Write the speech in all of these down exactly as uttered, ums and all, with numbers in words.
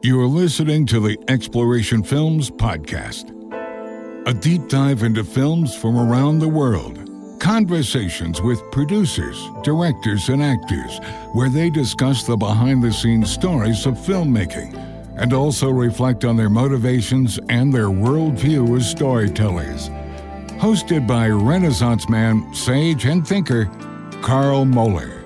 You are listening to the Exploration Films Podcast, a deep dive into films from around the world. Conversations with producers, directors, and actors, where they discuss the behind-the-scenes stories of filmmaking and also reflect on their motivations and their worldview as storytellers. Hosted by Renaissance man, sage, and thinker, Carl Moeller.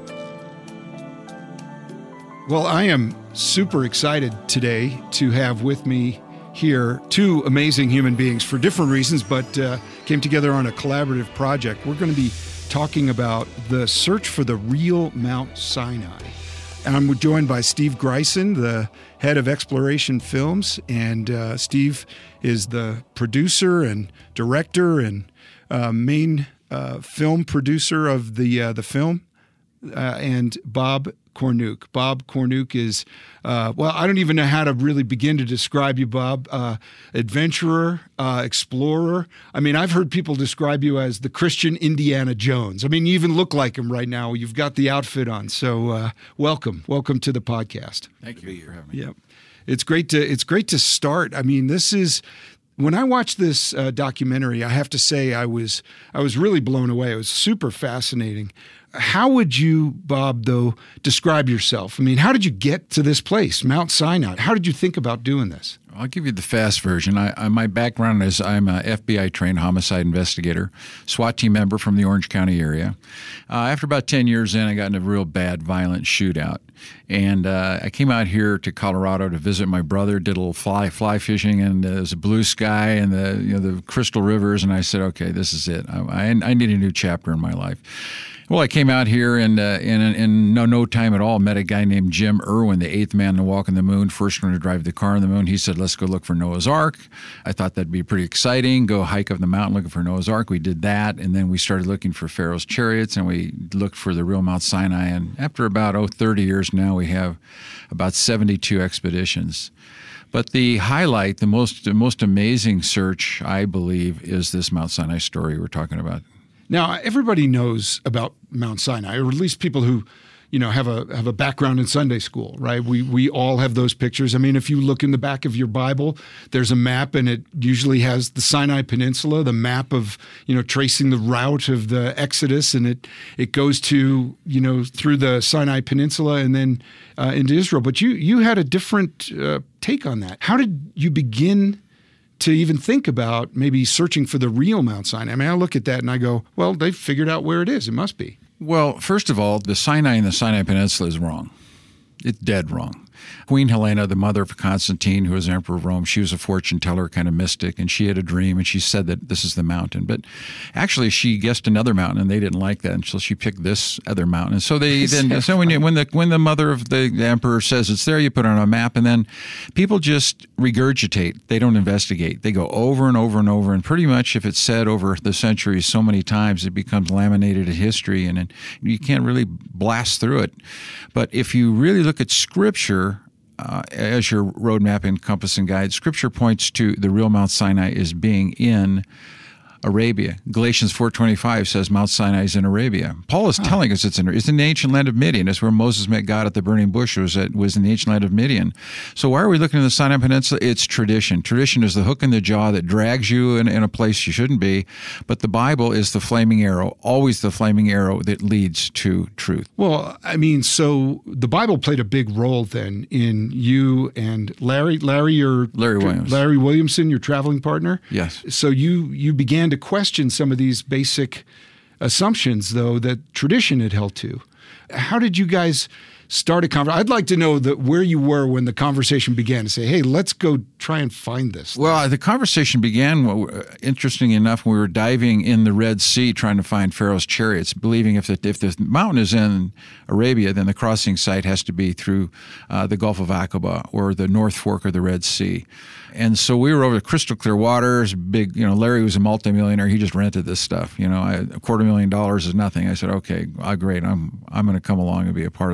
Well, I am super excited today to have with me here two amazing human beings for different reasons, but uh, came together on a collaborative project. We're going to be talking about the search for the real Mount Sinai. And I'm joined by Steve Greisen, the head of Exploration Films. And uh, Steve is the producer and director and uh, main uh, film producer of the uh, the film. Uh, and Bob Cornuke. Bob Cornuke is, uh, well, I don't even know how to really begin to describe you, Bob. Uh, adventurer, uh, explorer. I mean, I've heard people describe you as the Christian Indiana Jones. I mean, you even look like him right now. You've got the outfit on. So uh, welcome. Welcome to the podcast. Thank you for having me. Yep. It's great to, it's great to start. I mean, this is... When I watched this uh, documentary, I have to say I was I was really blown away. It was super fascinating. How would you, Bob, though, describe yourself? I mean, how did you get to this place, Mount Sinai? How did you think about doing this? I'll give you the fast version. I, I, my background is I'm a F B I-trained homicide investigator, SWAT team member from the Orange County area. Uh, after about ten years in, I got in a real bad, violent shootout. And uh, I came out here to Colorado to visit my brother, did a little fly fly fishing, and uh, there's a blue sky and the you know the crystal rivers, and I said, okay, this is it. I, I, I need a new chapter in my life. Well, I came out here and uh, in, in no, no time at all met a guy named Jim Irwin, the eighth man to walk on the moon, first one to drive the car on the moon. He said, let's go look for Noah's Ark. I thought that'd be pretty exciting, go hike up the mountain looking for Noah's Ark. We did that, and then we started looking for Pharaoh's chariots, and we looked for the real Mount Sinai. And after about oh, thirty years now, we have about seventy-two expeditions. But the highlight, the most, the most amazing search, I believe, is this Mount Sinai story we're talking about. Now, everybody knows about Mount Sinai, or at least people who, you know, have a have a background in Sunday school, right? We we all have those pictures. I mean, if you look in the back of your Bible, there's a map, and it usually has the Sinai Peninsula, the map of, you know, tracing the route of the Exodus, and it it goes to, you know, through the Sinai Peninsula and then uh, into Israel. But you you had a different uh, take on that. How did you begin to even think about maybe searching for the real Mount Sinai? I mean, I look at that and I go, well, they've figured out where it is. It must be. Well, first of all, the Sinai and the Sinai Peninsula is wrong. It's dead wrong. Queen Helena, the mother of Constantine, who was emperor of Rome, she was a fortune teller, kind of mystic, and she had a dream, and she said that this is the mountain. But actually, she guessed another mountain, and they didn't like that, and so she picked this other mountain. And so they then, so when you, when the when the mother of the, the emperor says it's there, you put it on a map, and then people just regurgitate. They don't investigate. They go over and over and over, and pretty much if it's said over the centuries so many times, it becomes laminated in history, and it, you can't really blast through it. But if you really look at Scripture, Uh, as your roadmap and compass and guide, Scripture points to the real Mount Sinai as being in Arabia. Galatians four twenty-five says Mount Sinai is in Arabia. Paul is huh. telling us it's in, it's in the ancient land of Midian. It's where Moses met God at the burning bush. It was, it was in the ancient land of Midian. So why are we looking at the Sinai Peninsula? It's tradition. Tradition is the hook in the jaw that drags you in, in a place you shouldn't be. But the Bible is the flaming arrow, always the flaming arrow that leads to truth. Well, I mean, so the Bible played a big role then in you and Larry, Larry, your Larry Williams, Larry Williamson, your traveling partner. Yes. So you you began to question some of these basic assumptions, though, that tradition had held to. How did you guys start a conversation? I'd like to know that where you were when the conversation began to say, hey, let's go try and find this thing. Well, the conversation began, interesting enough, when we were diving in the Red Sea trying to find Pharaoh's chariots, believing if the, if the mountain is in Arabia, then the crossing site has to be through uh, the Gulf of Aqaba or the North Fork of the Red Sea. And so we were over the crystal clear waters, big, you know, Larry was a multimillionaire. He just rented this stuff. You know, I, a quarter million dollars is nothing. I said, okay, uh, great. I'm I'm going to come along and be a part of this. But he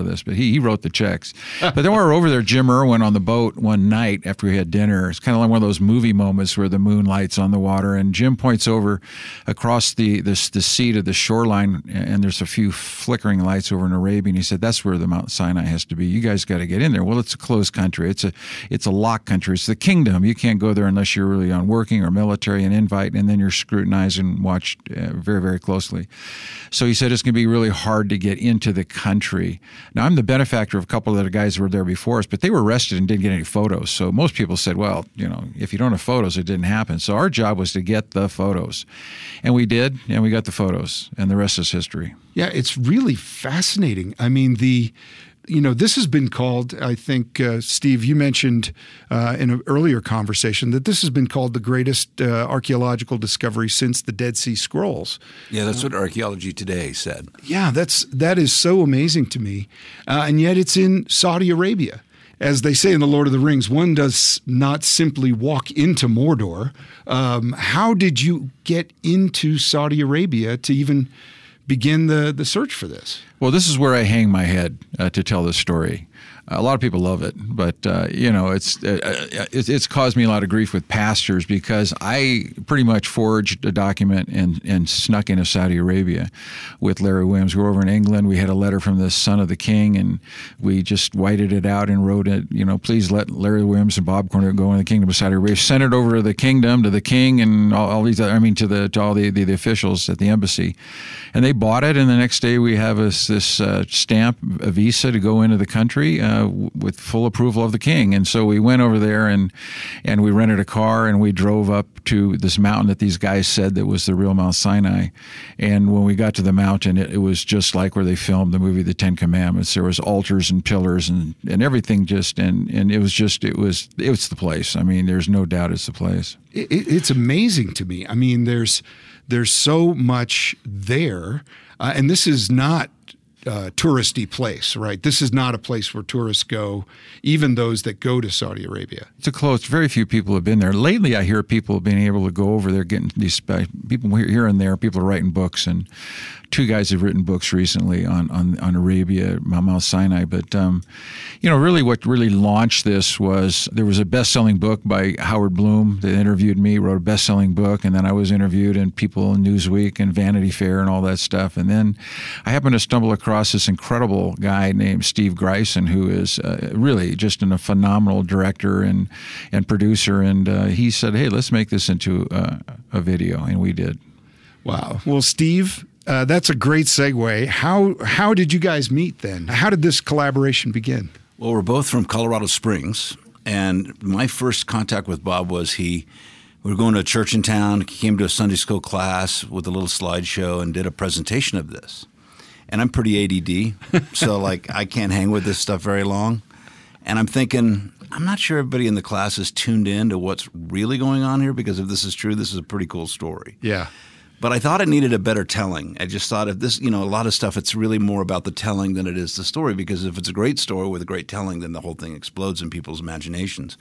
he, he wrote the checks. But then we were over there, Jim Irwin on the boat one night after we had dinner. It's kind of like one of those movie moments where the moon lights on the water, and Jim points over across the the, the sea to the shoreline, and there's a few flickering lights over in Arabia, and he said, that's where the Mount Sinai has to be. You guys got to get in there. Well, it's a closed country. It's a it's a locked country. It's the kingdom. You can't go there unless you're really on working or military and invite, and then you're scrutinized and watched uh, very, very closely. So he said it's going to be really hard to get into the country. Now, I'm the benefactor of a couple of the guys who were there before us, but they were arrested and didn't get any photos. So most people said, well, you know, if you don't have photos, it didn't happen. So our job was to get the photos. And we did, and we got the photos, and the rest is history. Yeah, it's really fascinating. I mean, the... You know, this has been called, I think, uh, Steve, you mentioned uh, in an earlier conversation that this has been called the greatest uh, archaeological discovery since the Dead Sea Scrolls. Yeah, that's what Archaeology Today said. Yeah, that's that is so amazing to me. Uh, and yet it's in Saudi Arabia. As they say in The Lord of the Rings, one does not simply walk into Mordor. Um, how did you get into Saudi Arabia to even begin the, the search for this? Well, this is where I hang my head uh, to tell this story. A lot of people love it, but uh, you know, it's, uh, it's it's caused me a lot of grief with pastors because I pretty much forged a document and, and snuck into Saudi Arabia with Larry Williams. We were over in England. We had a letter from the son of the king, and we just whited it out and wrote it. You know, please let Larry Williams and Bob Cornett go in the kingdom of Saudi Arabia. Sent it over to the kingdom, to the king, and all, all these. Other, I mean, to the to all the, the the officials at the embassy, and they bought it. And the next day, we have this this uh, stamp, a visa to go into the country. Uh, with full approval of the king. And so we went over there and and we rented a car and we drove up to this mountain that these guys said that was the real Mount Sinai. And when we got to the mountain, it, it was just like where they filmed the movie The Ten Commandments. There was altars and pillars and, and everything just, and, and it was just, it was, it was the place. I mean, there's no doubt it's the place. It, it's amazing to me. I mean, there's, there's so much there. Uh, and this is not Uh, touristy place, right? This is not a place where tourists go, even those that go to Saudi Arabia. It's a close. Very few people have been there. Lately, I hear people being able to go over there, getting these people here and there. People are writing books, and two guys have written books recently on on, on Arabia, Mount Sinai. But um, you know, really, what really launched this was there was a best-selling book by Howard Bloom that interviewed me, wrote a best-selling book, and then I was interviewed in People in Newsweek and Vanity Fair and all that stuff. And then I happened to stumble across this incredible guy named Steve Greisen, who is uh, really just an, a phenomenal director and and producer. And uh, he said, "Hey, let's make this into uh, a video," and we did. Wow. Well, Steve, uh, that's a great segue. How how did you guys meet then? How did this collaboration begin? Well, we're both from Colorado Springs, and my first contact with Bob was he. We were going to a church in town. He came to a Sunday school class with a little slideshow and did a presentation of this. And I'm pretty A D D, so like I can't hang with this stuff very long. And I'm thinking, I'm not sure everybody in the class is tuned in to what's really going on here, because if this is true, this is a pretty cool story. Yeah. But I thought it needed a better telling. I just thought if this, you know, a lot of stuff, it's really more about the telling than it is the story, because if it's a great story with a great telling, then the whole thing explodes in people's imaginations.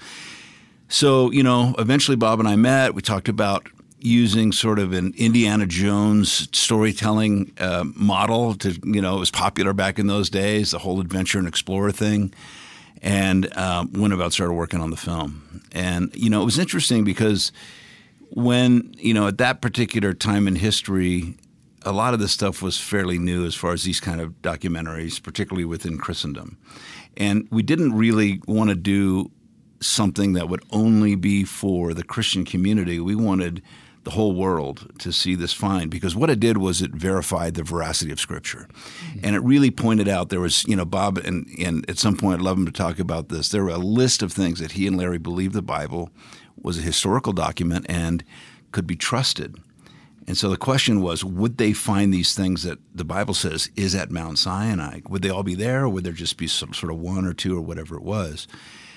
So, you know, eventually Bob and I met. We talked about using sort of an Indiana Jones storytelling uh, model to, you know, it was popular back in those days, the whole adventure and explorer thing, and um, went about started working on the film. And, you know, it was interesting because when, you know, at that particular time in history, a lot of this stuff was fairly new as far as these kind of documentaries, particularly within Christendom. And we didn't really want to do something that would only be for the Christian community. We wanted the whole world to see this find, because what it did was it verified the veracity of Scripture. Mm-hmm. And it really pointed out there was, you know, Bob, and, and at some point I'd love him to talk about this, there were a list of things that he and Larry believed the Bible was a historical document and could be trusted. And so the question was, would they find these things that the Bible says is at Mount Sinai? Would they all be there, or would there just be some sort of one or two or whatever it was?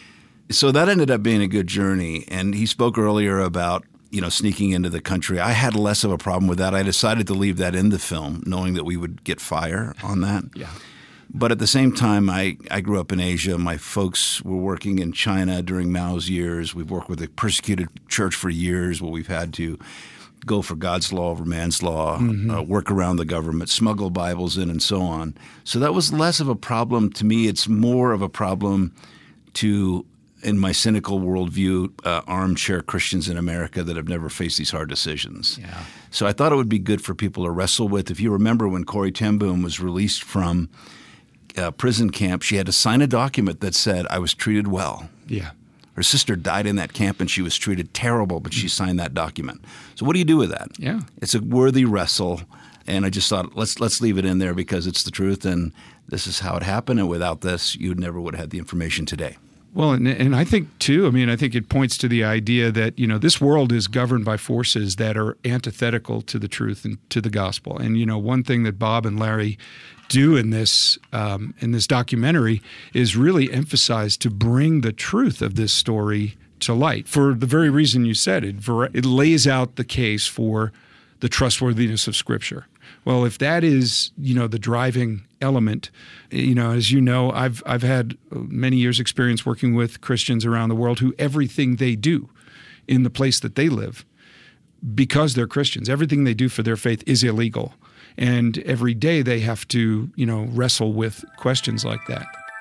So that ended up being a good journey. And he spoke earlier about, you know, sneaking into the country. I had less of a problem with that. I decided to leave that in the film, knowing that we would get fire on that. Yeah. But at the same time, I, I grew up in Asia. My folks were working in China during Mao's years. We've worked with a persecuted church for years where we've had to go for God's law over man's law, mm-hmm. uh, work around the government, smuggle Bibles in, and so on. So that was less of a problem to me. It's more of a problem to, in my cynical worldview, uh, armchair Christians in America that have never faced these hard decisions. Yeah. So I thought it would be good for people to wrestle with. If you remember when Corrie ten Boom was released from uh, prison camp, she had to sign a document that said, I was treated well. Yeah. Her sister died in that camp and she was treated terrible, but she signed that document. So what do you do with that? Yeah. It's a worthy wrestle. And I just thought, let's let's leave it in there because it's the truth and this is how it happened. And without this, you never would have had the information today. Well, and, and I think, too, I mean, I think it points to the idea that, you know, this world is governed by forces that are antithetical to the truth and to the gospel. And, you know, one thing that Bob and Larry do in this um, in this documentary is really emphasize to bring the truth of this story to light for the very reason you said. It, it lays out the case for the trustworthiness of Scripture. Well, if that is, you know, the driving element, you know, as you know, I've I've had many years' experience working with Christians around the world who everything they do in the place that they live, because they're Christians, everything they do for their faith is illegal. And every day they have to, you know, wrestle with questions like that.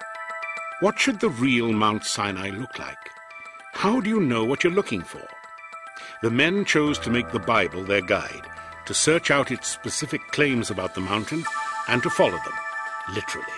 What should the real Mount Sinai look like? How do you know what you're looking for? The men chose to make the Bible their guide, to search out its specific claims about the mountain and to follow them, literally.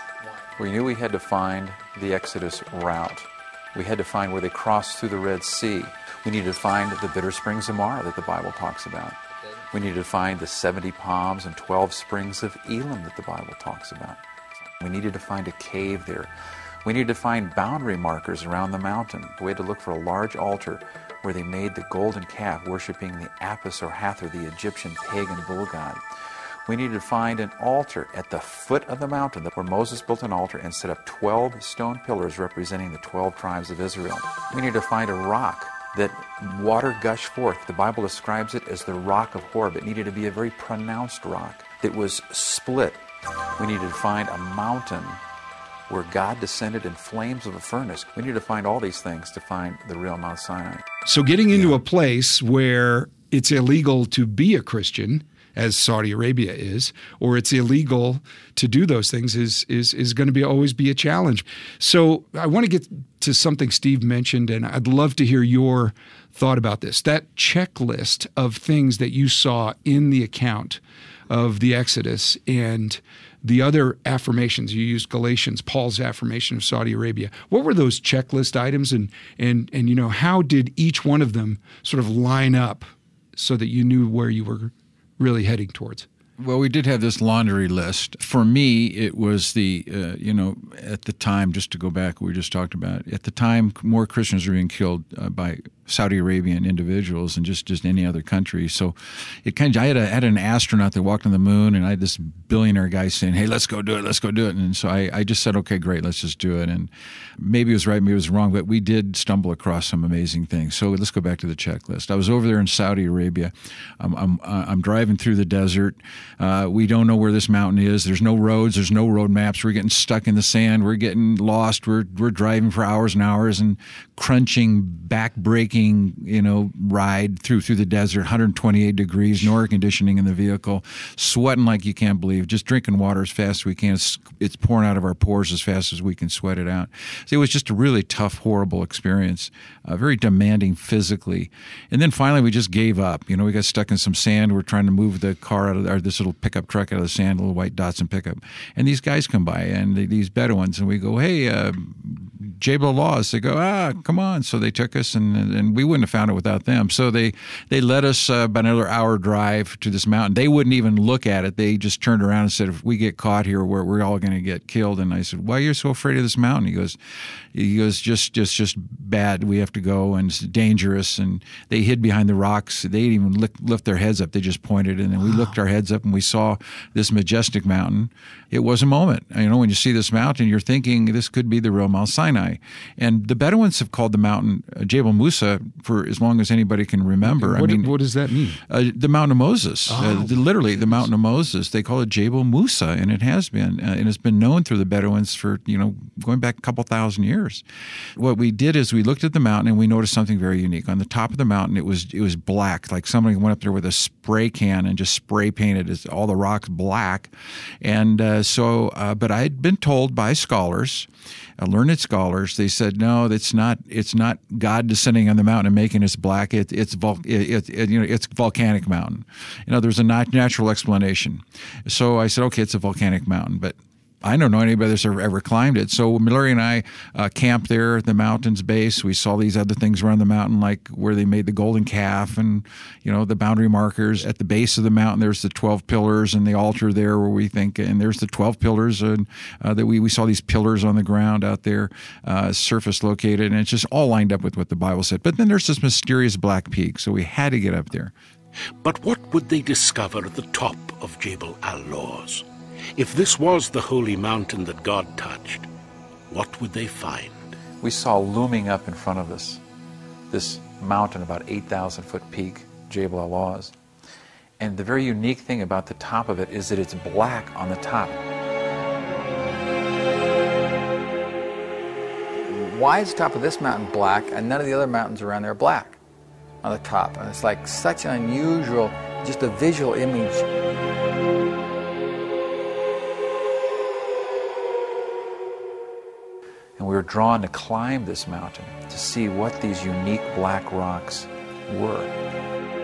We knew we had to find the Exodus route. We had to find where they crossed through the Red Sea. We needed to find the bitter springs of Marah that the Bible talks about. We needed to find the seventy palms and twelve springs of Elim that the Bible talks about. We needed to find a cave there. We needed to find boundary markers around the mountain. We had to look for a large altar where they made the golden calf worshiping the Apis or Hathor, the Egyptian pagan bull god. We needed to find an altar at the foot of the mountain where Moses built an altar and set up twelve stone pillars representing the twelve tribes of Israel. We needed to find a rock that water gushed forth. The Bible describes it as the rock of Horeb. It needed to be a very pronounced rock that was split. We needed to find a mountain where God descended in flames of a furnace. We needed to find all these things to find the real Mount Sinai. So getting into a place where it's illegal to be a Christian, as Saudi Arabia is, or it's illegal to do those things is is is going to be always be a challenge. So I want to get to something Steve mentioned, and I'd love to hear your thought about this. That checklist of things that you saw in the account of the Exodus and the other affirmations. You used Galatians, Paul's affirmation of Saudi Arabia. What were those checklist items, and and and you know, how did each one of them sort of line up so that you knew where you were really heading towards? Well, we did have this laundry list. For me, it was the, uh, you know, at the time, just to go back, we just talked about, at the time, more Christians were being killed uh, by Saudi Arabian individuals than just, just any other country. So it kind of, I had, a, had an astronaut that walked on the moon, and I had this billionaire guy saying, hey, let's go do it, let's go do it. And so I, I just said, okay, great, let's just do it. And maybe it was right, maybe it was wrong, but we did stumble across some amazing things. So let's go back to the checklist. I was over there in Saudi Arabia. I'm, I'm, I'm driving through the desert. Uh, we don't know where this mountain is. There's no roads. There's no road maps. We're getting stuck in the sand. We're getting lost. We're we're driving for hours and hours and crunching, back-breaking, you know, ride through through the desert, one hundred twenty-eight degrees, no air conditioning in the vehicle, sweating like you can't believe, just drinking water as fast as we can. It's, it's pouring out of our pores as fast as we can sweat it out. So it was just a really tough, horrible experience, uh, very demanding physically. And then finally we just gave up. You know, we got stuck in some sand. We're trying to move the car out of our, this little pickup truck out of the sand, a little white Datsun pickup. And these guys come by, and they, these Bedouins, and we go, hey, uh, Jabal Laws. They go, ah, come on. So they took us, and and we wouldn't have found it without them. So they, they led us uh, about another hour drive to this mountain. They wouldn't even look at it. They just turned around and said, if we get caught here, we're, we're all going to get killed. And I said, why are you so afraid of this mountain? He goes, he goes, just, just, just bad. We have to go, and it's dangerous. And they hid behind the rocks. They didn't even lift, lift their heads up. They just pointed, and then we looked our heads up, and we saw this majestic mountain. It was a moment. You know, when you see this mountain, you're thinking this could be the real Mount Sinai. And the Bedouins have called the mountain uh, Jabal Musa for as long as anybody can remember. What, I mean, what does that mean? Uh, the Mountain of Moses. Oh, uh, the, literally, the Mountain of Moses. They call it Jabal Musa, and it has been. Uh, and it's been known through the Bedouins for, you know, going back a couple thousand years. What we did is we looked at the mountain and we noticed something very unique. On the top of the mountain, it was it was black, like somebody went up there with a spray can and just spray painted all the rocks black. And uh, so, uh, but I had been told by scholars, uh, learned scholars, they said no, it's not. It's not God descending on the mountain and making it black. It, it's vol- it, it, it, you know it's volcanic mountain. You know, there's a nat- natural explanation. So I said, okay, it's a volcanic mountain, but I don't know anybody that's ever, ever climbed it. So Larry and I uh, camped there at the mountain's base. We saw these other things around the mountain, like where they made the golden calf and, you know, the boundary markers. At the base of the mountain, there's the twelve pillars and the altar there where we think, and there's the twelve pillars. And uh, that we, we saw these pillars on the ground out there, uh, surface located, and it's just all lined up with what the Bible said. But then there's this mysterious black peak, so we had to get up there. But what would they discover at the top of Jebel al-Lawz? If this was the holy mountain that God touched, what would they find? We saw looming up in front of us this mountain, about eight thousand foot peak, Jebel al-Lawz. And the very unique thing about the top of it is that it's black on the top. Why is the top of this mountain black and none of the other mountains around there are black on the top? And it's like such an unusual, just a visual image. And we were drawn to climb this mountain to see what these unique black rocks were.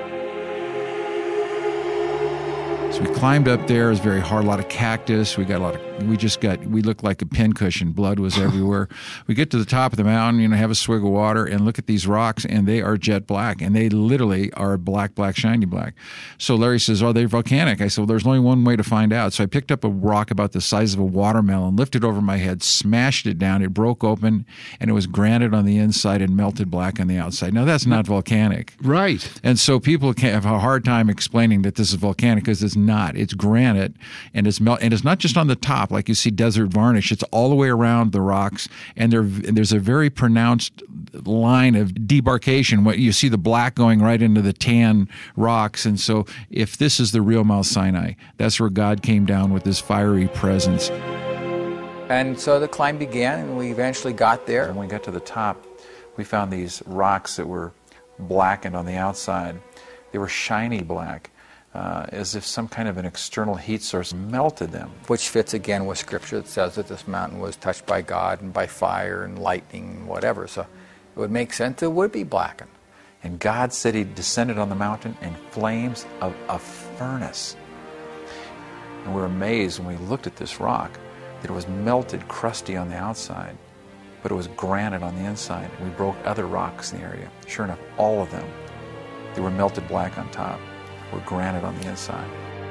So we climbed up there. It was very hard, a lot of cactus. We got a lot of, we just got, we looked like a pincushion. Blood was everywhere. We get to the top of the mountain, you know, have a swig of water and look at these rocks, and they are jet black. And they literally are black, black, shiny black. So Larry says, are they volcanic? I said, well, there's only one way to find out. So I picked up a rock about the size of a watermelon, lifted over my head, smashed it down. It broke open, and it was granite on the inside and melted black on the outside. Now, that's not volcanic. Right. And so people can have a hard time explaining that this is volcanic because it's not. It's granite, and it's melt, and it's not just on the top like you see desert varnish. It's all the way around the rocks, and there and there's a very pronounced line of demarcation. What you see the black going right into the tan rocks, and so if this is the real Mount Sinai, that's where God came down with His fiery presence. And so the climb began, and we eventually got there. And when we got to the top, we found these rocks that were blackened on the outside. They were shiny black. Uh, as if some kind of an external heat source melted them. Which fits again with Scripture that says that this mountain was touched by God and by fire and lightning and whatever. So it would make sense it would be blackened. And God said He descended on the mountain in flames of a furnace. And we were amazed when we looked at this rock that it was melted, crusty on the outside, but it was granite on the inside. And we broke other rocks in the area. Sure enough, all of them, they were melted black on top, were granite on the inside.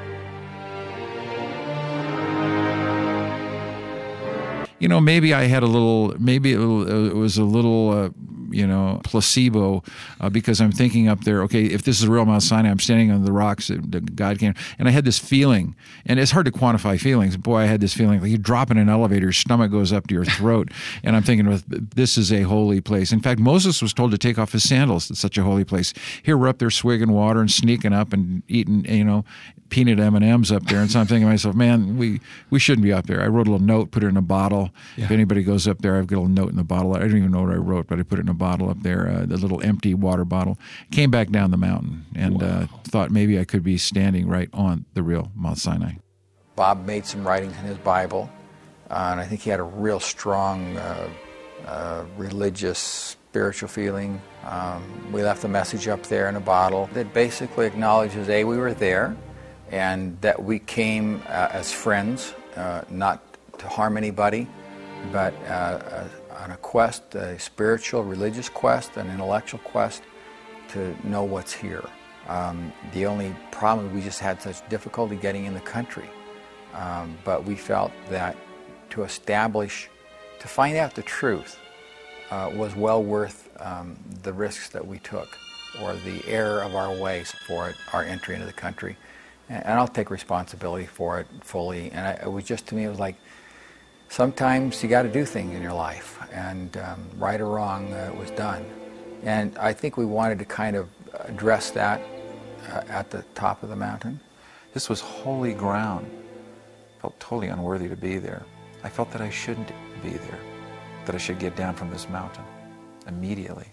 You know, maybe I had a little, maybe it was a little, uh, you know, placebo uh, because I'm thinking up there, okay, if this is real Mount Sinai, I'm standing on the rocks that God came, and I had this feeling, and it's hard to quantify feelings. Boy, I had this feeling like you drop in an elevator, your stomach goes up to your throat, and I'm thinking, well, this is a holy place. In fact, Moses was told to take off his sandals. It's such a holy place. Here we're up there swigging water and sneaking up and eating, you know, peanut M and M's up there, and so I'm thinking to myself, man, we, we shouldn't be up there. I wrote a little note, put it in a bottle. Yeah. If anybody goes up there, I've got a little note in the bottle. I don't even know what I wrote, but I put it in a bottle up there, uh, the little empty water bottle. Came back down the mountain and wow. uh, thought maybe I could be standing right on the real Mount Sinai. Bob made some writings in his Bible, uh, and I think he had a real strong uh, uh, religious, spiritual feeling. Um, we left a message up there in a bottle that basically acknowledges, A, we were there, and that we came uh, as friends, uh, not to harm anybody, but uh, uh, on a quest, a spiritual, religious quest, an intellectual quest to know what's here. Um, the only problem is we just had such difficulty getting in the country, um, but we felt that to establish, to find out the truth uh, was well worth um, the risks that we took, or the error of our ways for it, our entry into the country. And I'll take responsibility for it fully. And I, it was just, to me, it was like, sometimes you got to do things in your life, and um, right or wrong, uh, it was done. And I think we wanted to kind of address that uh, at the top of the mountain. This was holy ground. I felt totally unworthy to be there. I felt that I shouldn't be there, that I should get down from this mountain. immediately.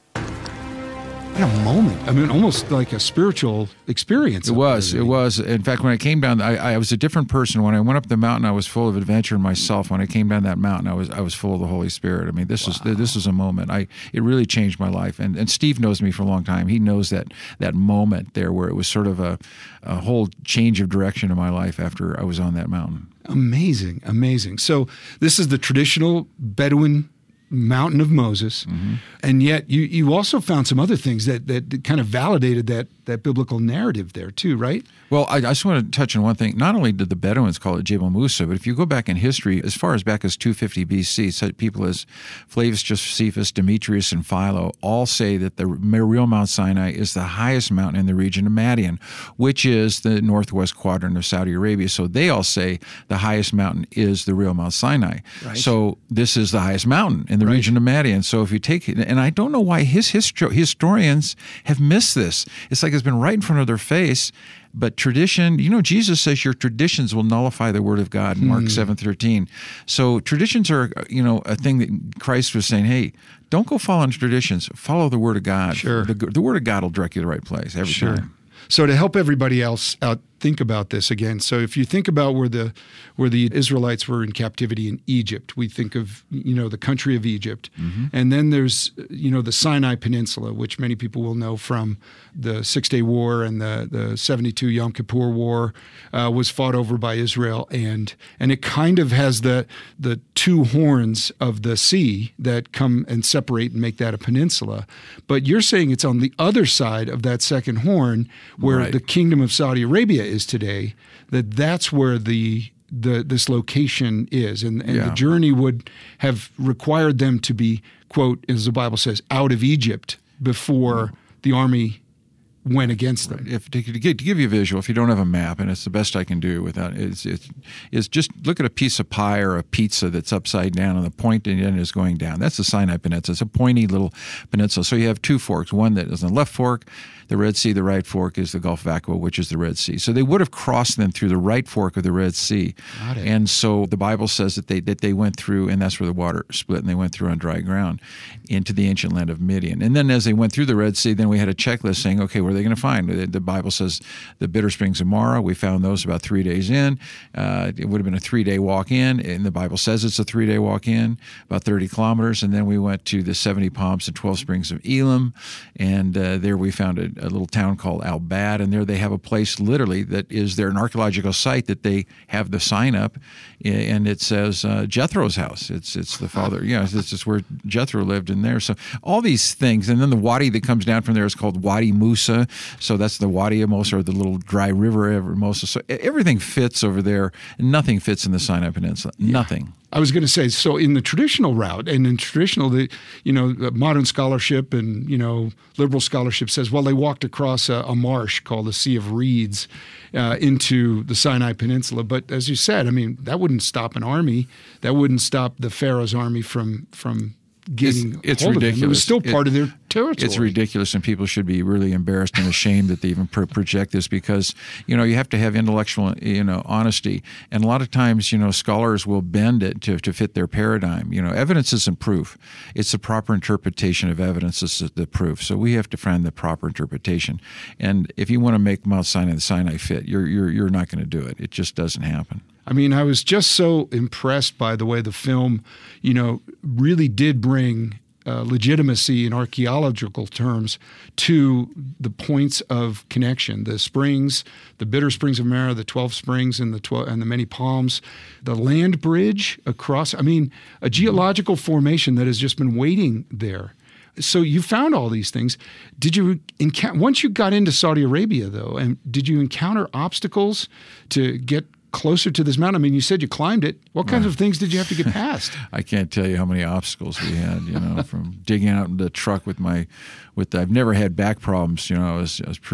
What a moment. I mean, almost like a spiritual experience. It was. It was. In fact, when I came down, I, I was a different person. When I went up the mountain, I was full of adventure in myself. When I came down that mountain, I was I was full of the Holy Spirit. I mean, this wow. is this is a moment. I it really changed my life. And and Steve knows me for a long time. He knows that that moment there where it was sort of a, a whole change of direction in my life after I was on that mountain. Amazing, amazing. So this is the traditional Bedouin Mountain of Moses, mm-hmm. and yet you, you also found some other things that, that kind of validated that that biblical narrative there too, right? Well, I, I just want to touch on one thing. Not only did the Bedouins call it Jebel Musa, but if you go back in history, as far as back as two fifty B C, so people as Flavius Josephus, Demetrius, and Philo all say that the real Mount Sinai is the highest mountain in the region of Madian, which is the northwest quadrant of Saudi Arabia. So they all say the highest mountain is the real Mount Sinai. Right. So this is the highest mountain in the right. region of Madian. So if you take, and I don't know why his histo- historians have missed this. It's like it's been right in front of their face. But tradition, you know, Jesus says your traditions will nullify the word of God in Mark hmm. seven thirteen. So traditions are, you know, a thing that Christ was saying, hey, don't go following traditions. Follow the word of God. Sure. The, the word of God will direct you to the right place every sure. time. So to help everybody else out think about this again. So if you think about where the where the Israelites were in captivity in Egypt, we think of, you know, the country of Egypt. Mm-hmm. And then there's, you know, the Sinai Peninsula, which many people will know from the Six-Day War and the, the seventy-two Yom Kippur War uh, was fought over by Israel. And and it kind of has the the two horns of the sea that come and separate and make that a peninsula. But you're saying it's on the other side of that second horn where right. the kingdom of Saudi Arabia is today, that that's where the the this location is, and, and yeah. the journey would have required them to be, quote, as the Bible says, out of Egypt before the army went against them. Right. If to, to give you a visual, if you don't have a map, and it's the best I can do without, it's, it's, is just look at a piece of pie or a pizza that's upside down, and the pointy end is going down. That's the Sinai Peninsula. It's a pointy little peninsula. So you have two forks. One that is on the left fork, the Red Sea. The right fork is the Gulf of Aqaba, which is the Red Sea. So they would have crossed them through the right fork of the Red Sea. And so the Bible says that they that they went through, and that's where the water split, and they went through on dry ground into the ancient land of Midian. And then as they went through the Red Sea, then we had a checklist saying, okay, where are they going to find? The, the Bible says the bitter springs of Marah. We found those about three days in. Uh, it would have been a three-day walk in, and the Bible says it's a three-day walk in, about thirty kilometers. And then we went to the seventy Palms and twelve Springs of Elim, and uh, there we found a, a little town called Al-Bad, and there they have a place literally that is there, an archaeological site that they have the sign up, and it says uh, Jethro's house. It's it's the father, yeah, this is where Jethro lived in there. So all these things, and then the wadi that comes down from there is called Wadi Musa. So that's the Wadi of Musa, or the little dry river of Musa. So everything fits over there. Nothing fits in the Sinai Peninsula. Yeah. Nothing. I was going to say, so in the traditional route, and in traditional, the you know, modern scholarship and, you know, liberal scholarship says, well, they walked across a, a marsh called the Sea of Reeds uh, into the Sinai Peninsula. But as you said, I mean, that wouldn't stop an army. That wouldn't stop the Pharaoh's army from from getting It's, it's hold ridiculous. Of them. It was still part it, of their territory. It's ridiculous, and people should be really embarrassed and ashamed that they even pro- project this, because, you know, you have to have intellectual, you know, honesty. And a lot of times, you know, scholars will bend it to, to fit their paradigm. You know, evidence isn't proof. It's the proper interpretation of evidence is the proof. So we have to find the proper interpretation. And if you want to make Mount Sinai the Sinai fit, you're you're you're not going to do it. It just doesn't happen. I mean, I was just so impressed by the way the film, you know, really did bring uh, legitimacy in archaeological terms to the points of connection. The springs, the bitter springs of Marah, the twelve springs, and the twelve, and the many palms, the land bridge across. I mean, a geological formation that has just been waiting there. So you found all these things. Did you encounter, once you got into Saudi Arabia, though, and did you encounter obstacles to get closer to this mountain? I mean, you said you climbed it. What kinds of things did you have to get past? I can't tell you how many obstacles we had, you know, from digging out in the truck with my, with the, I've never had back problems, you know, I was, I was pretty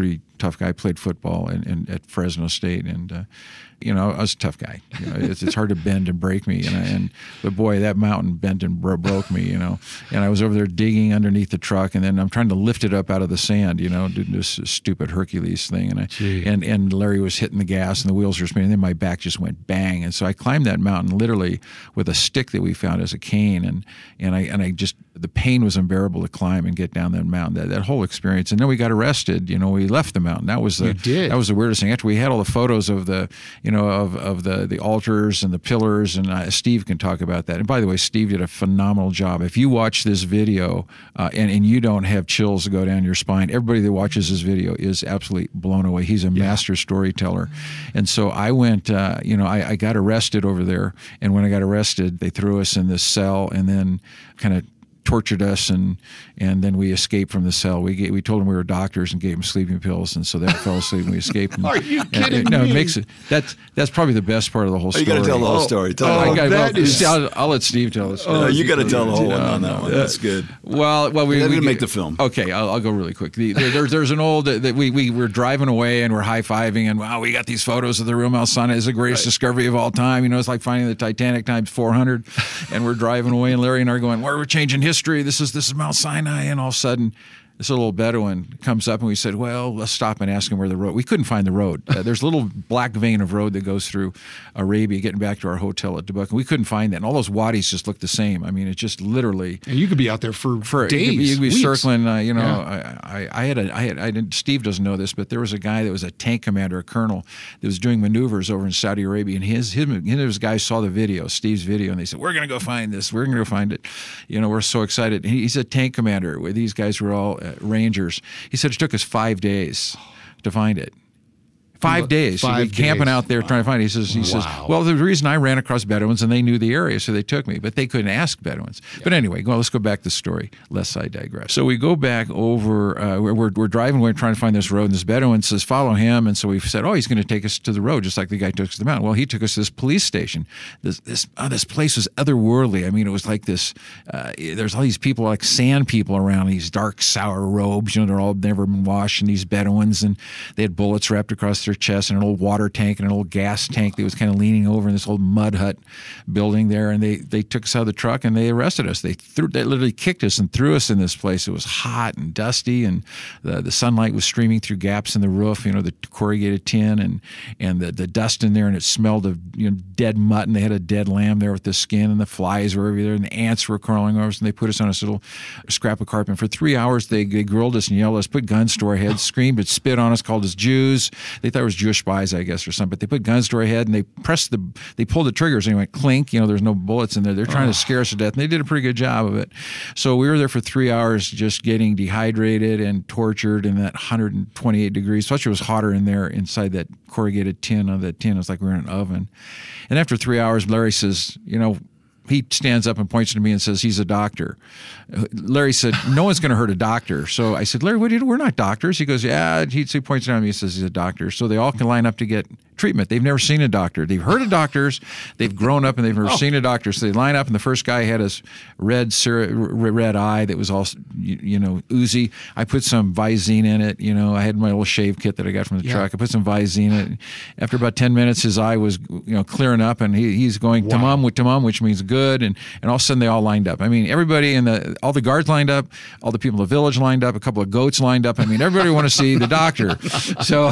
tough guy. I played football in, in, at Fresno State, and uh, you know, I was a tough guy. You know, it's, it's hard to bend and break me, and, I, and but boy, that mountain bent and bro- broke me. You know, and I was over there digging underneath the truck, and then I'm trying to lift it up out of the sand. You know, doing this stupid Hercules thing, and I Gee. and and Larry was hitting the gas, and the wheels were spinning, and then my back just went bang, and so I climbed that mountain literally with a stick that we found as a cane, and and I and I just the pain was unbearable to climb and get down that mountain. That that whole experience, and then we got arrested. You know, we left the mountain. That was the You did. that was the weirdest thing. After we had all the photos of the you know of of the the altars and the pillars, and uh, Steve can talk about that. And by the way, Steve did a phenomenal job. If you watch this video uh, and and you don't have chills go down your spine, everybody that watches this video is absolutely blown away. He's a Yeah. master storyteller, and so I went. Uh, you know, I, I got arrested over there, and when I got arrested, they threw us in this cell, and then kind of tortured us, and and then we escaped from the cell. We gave, we told them we were doctors and gave them sleeping pills, and so they fell asleep and we escaped. And, Are you and- kidding and, no, me? it makes it that's that's probably the best part of the whole Oh, story. you got to tell the whole story. Tell oh, the I whole- got, that well, is- I'll, I'll let Steve tell the story. No, you got to tell the whole one No, on that no. one. That's good. Well, well, we That we didn't make the film. Okay, I'll, I'll go really quick. The, there, there's there's an old that we we were driving away and we're high fiving, and wow, we got these photos of the real Mount Sinai. It's the greatest discovery of all time. You know, it's like finding the Titanic times four hundred, and we're driving away, and Larry and I are going, "Where we're changing history. This is this is Mount Sinai," and all of a sudden, this little Bedouin comes up, and we said, well, let's stop and ask him where the road. We couldn't find the road. Uh, there's a little black vein of road that goes through Arabia, getting back to our hotel at Dubuque. And we couldn't find that. And all those wadis just look the same. I mean, it just literally And you could be out there for, for days. You could be, you could be weeks. circling. Uh, you know, Yeah. I, I, I had a, I had, I didn't. Steve doesn't know this, but there was a guy that was a tank commander, a colonel, that was doing maneuvers over in Saudi Arabia, and his him, and his guys saw the video, Steve's video, and they said, "We're going to go find this. We're going to go find it." You know, we're so excited. He, he's a tank commander. Where these guys were all uh, Rangers. He said it took us five days to find it. Five days. Five He'd be camping days. out there trying to find it. He says, he Wow. says, well, the reason I ran across Bedouins and they knew the area, so they took me, but they couldn't ask Bedouins. But anyway, well, let's go back to the story, lest I digress. So we go back over, uh, we're, we're, we're driving, we're trying to find this road, and this Bedouin says, follow him. And so we said, oh, he's going to take us to the road, just like the guy took us to the mountain. Well, he took us to this police station. This this, oh, this place was otherworldly. I mean, it was like this, uh, there's all these people, like sand people around, these dark, sour robes, you know, they're all never been washed, and these Bedouins, and they had bullets wrapped across their chest, and an old water tank and an old gas tank that was kind of leaning over in this old mud hut building there. And they, they took us out of the truck and they arrested us. They threw, they literally kicked us and threw us in this place. It was hot and dusty, and the, the sunlight was streaming through gaps in the roof, you know, the corrugated tin, and, and the, the dust in there, and it smelled of, you know, dead mutton. They had a dead lamb there with the skin, and the flies were over there, and the ants were crawling over us, and they put us on this little scrap of carpet. For three hours, they, they grilled us and yelled at us, put guns to our heads, screamed, but spit on us, called us Jews. They thought it was Jewish spies, I guess, or something. But they put guns to our head, and they pressed the, they pulled the triggers, and it went clink. You know, there's no bullets in there. They're trying oh. to scare us to death, and they did a pretty good job of it. So we were there for three hours, just getting dehydrated and tortured in that one hundred twenty-eight degrees. Plus, it was hotter in there inside that corrugated tin. On that tin, it was like we were in an oven. And after three hours, Larry says, you know, he stands up and points to me and says, he's a doctor. Larry said, no one's going to hurt a doctor. So I said, Larry, what do you do? We're not doctors. He goes, yeah. He, he points down at me and says he's a doctor. So they all can line up to get treatment. They've never seen a doctor. They've heard of doctors. They've grown up and they've never oh. seen a doctor. So they line up, and the first guy had his red red eye that was all, you know, oozy. I put some Visine in it. You know, I had my little shave kit that I got from the yeah. truck. I put some Visine in it. After about ten minutes, his eye was, you know, clearing up, and he, he's going wow. tamam with tamam, which means good. And, and all of a sudden they all lined up. I mean, everybody in the, all the guards lined up, all the people in the village lined up, a couple of goats lined up. I mean, everybody wanted to see the doctor. So,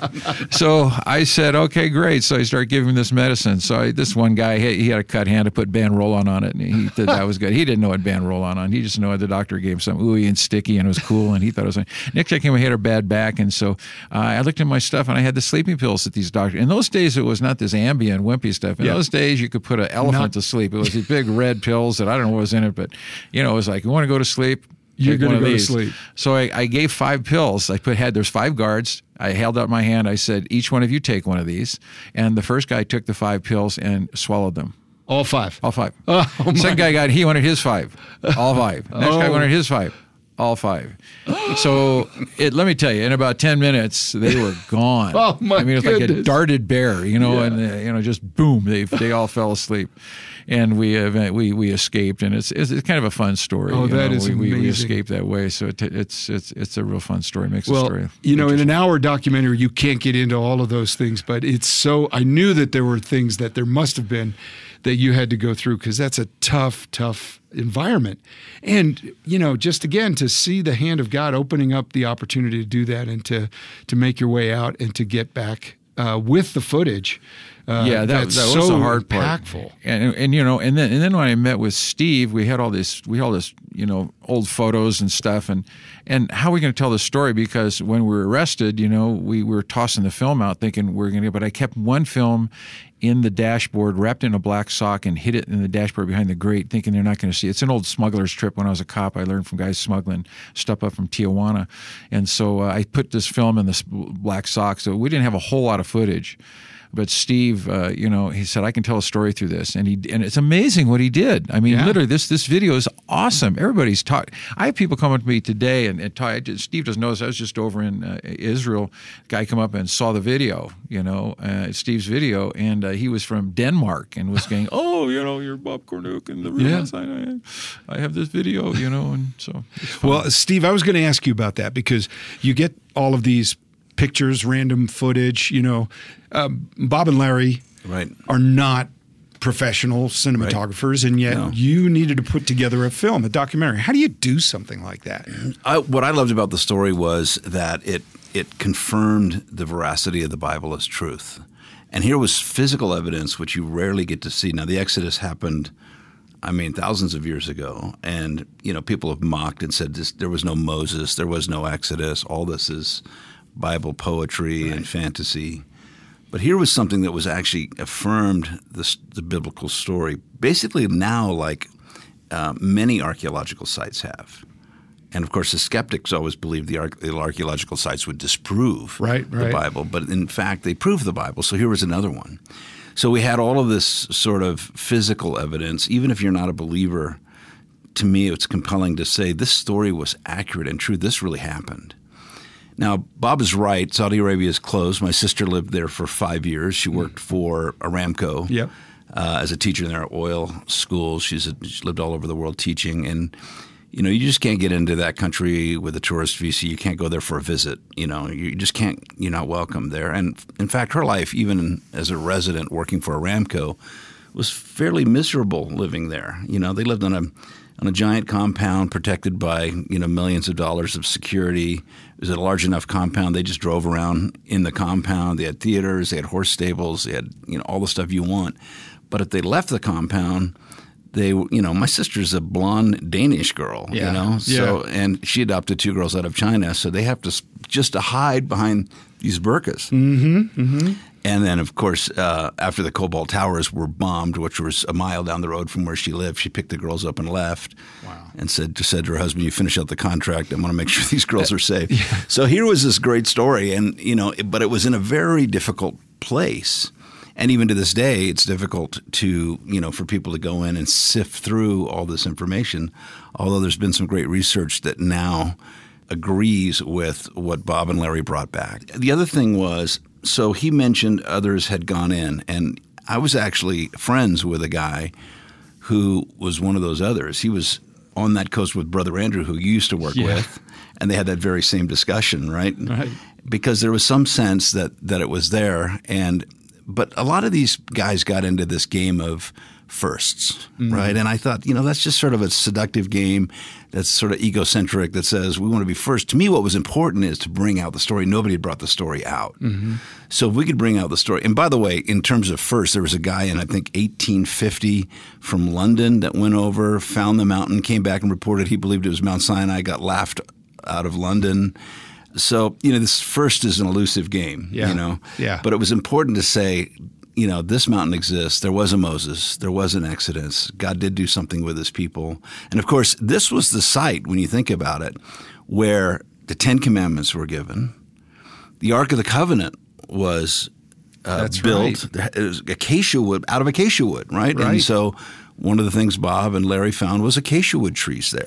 so I said, okay, great. So I started giving him this medicine. So I, this one guy, he, he had a cut hand. I put Banrolon on it, and he thought that was good. He didn't know what Banrolon on. He just knew the doctor gave him some ooey and sticky, and it was cool, and he thought it was fine. Next I came, I had a bad back, and so uh, I looked at my stuff, and I had the sleeping pills that these doctors. In those days, it was not this Ambien, wimpy stuff. In yeah. those days, you could put an elephant not, to sleep. It was these big red pills that I don't know what was in it, but you know, it was like, you want to go to sleep? You're going to go these. to sleep. So I, I gave five pills. I put had there's five guards. I held out my hand. I said, each one of you take one of these. And the first guy took the five pills and swallowed them. All five. All five. Oh, Second guy got he wanted his five. All five. Next oh. guy wanted his five. All five. So it, let me tell you, in about ten minutes, they were gone. Oh, my I mean, it's goodness. like a darted bear, you know, Yeah. and, uh, you know, just boom, they they all fell asleep. And we uh, we we escaped, and it's, it's it's kind of a fun story. Oh, you that know? is we, we, we amazing. escaped that way, so it, it's it's it's a real fun story. Makes the Well, story. you know, in an interesting. hour documentary, you can't get into all of those things, but it's so, I knew that there were things that there must have been that you had to go through, because that's a tough, tough environment. And, you know, just again, to see the hand of God opening up the opportunity to do that and to, to make your way out and to get back uh, with the footage. Uh, yeah, that, that's that was so the hard part. impactful. And and you know, and then and then when I met with Steve, we had all this we had all this you know old photos and stuff, and and how are we going to tell the story? Because when we were arrested, you know, we were tossing the film out, thinking we're going to. But I kept one film in the dashboard, wrapped in a black sock, and hid it in the dashboard behind the grate, thinking they're not going to see it. It's an old smuggler's trip. When I was a cop, I learned from guys smuggling stuff up from Tijuana, and so uh, I put this film in this black sock. So we didn't have a whole lot of footage. But Steve, uh, you know, he said, I can tell a story through this. And he and it's amazing what he did. I mean, Yeah. literally, this this video is awesome. Everybody's talking. I have people come up to me today, and, and talk, Steve doesn't know this. I was just over in uh, Israel. A guy come up and saw the video, you know, uh, Steve's video, and uh, he was from Denmark and was saying, oh, you know, you're Bob Cornuke and the real Yeah. Mount Sinai. I have this video, you know, and so it's fun. Well, Steve, I was going to ask you about that, because you get all of these pictures, random footage, you know. Um, Bob and Larry Right. are not professional cinematographers, and yet No. you needed to put together a film, a documentary. How do you do something like that? I, what I loved about the story was that it it confirmed the veracity of the Bible as truth. And here was physical evidence, which you rarely get to see. Now, the Exodus happened, I mean, thousands of years ago. And, you know, people have mocked and said this, there was no Moses, there was no Exodus. All this is Bible poetry and fantasy. But here was something that was actually affirmed the, the biblical story, basically now like uh, many archaeological sites have. And, of course, the skeptics always believed the, arch- the archaeological sites would disprove Right, the right. Bible. But, in fact, they proved the Bible. So here was another one. So we had all of this sort of physical evidence. Even if you're not a believer, to me it's compelling to say this story was accurate and true. This really happened. Now, Bob is right. Saudi Arabia is closed. My sister lived there for five years. She worked for Aramco Yep. uh, as a teacher in their oil schools. She's a, she lived all over the world teaching. And, you know, you just can't get into that country with a tourist visa. You can't go there for a visit. You know, you just can't – you're not welcome there. And, in fact, her life, even as a resident working for Aramco, was fairly miserable living there. You know, they lived on a – on a giant compound protected by, you know, millions of dollars of security. It was a large enough compound. They just drove around in the compound. They had theaters. They had horse stables. They had, you know, all the stuff you want. But if they left the compound, they, you know, my sister's a blonde Danish girl, Yeah. you know, so Yeah. and she adopted two girls out of China, so they have to s- just to hide behind these burqas. Mm-hmm. Mm-hmm. And then, of course, uh, after the Cobalt Towers were bombed, which was a mile down the road from where she lived, she picked the girls up and left. Wow. And said, just said to her husband, "You finish out the contract. I want to make sure these girls are safe." Yeah. So here was this great story, and you know, it, but it was in a very difficult place. And even to this day, it's difficult to, you know, for people to go in and sift through all this information. Although there's been some great research that now agrees with what Bob and Larry brought back. The other thing was, so he mentioned others had gone in, and I was actually friends with a guy who was one of those others. He was on that coast with Brother Andrew, who you used to work Yeah. with, and they had that very same discussion, right? Right. Because there was some sense that that it was there, and but a lot of these guys got into this game of firsts, Mm-hmm. right? And I thought, you know, that's just sort of a seductive game that's sort of egocentric that says we want to be first. To me, what was important is to bring out the story. Nobody had brought the story out. Mm-hmm. So if we could bring out the story. And by the way, in terms of first, there was a guy in, I think, eighteen fifty from London that went over, found the mountain, came back and reported he believed it was Mount Sinai, got laughed out of London. So, you know, this first is an elusive game, Yeah. you know. Yeah. But it was important to say, you know, this mountain exists. There was a Moses. There was an Exodus. God did do something with his people. And, of course, this was the site, when you think about it, where the Ten Commandments were given. The Ark of the Covenant was uh, That's built. It was acacia wood, out of acacia wood, right? Right. And so one of the things Bob and Larry found was acacia wood trees there.